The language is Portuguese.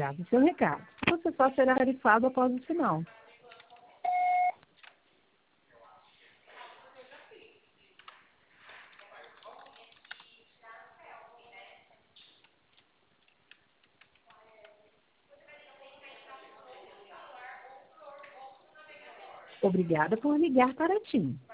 grave seu recado. Você só será tarifado após o sinal. Obrigada por ligar para a TIM.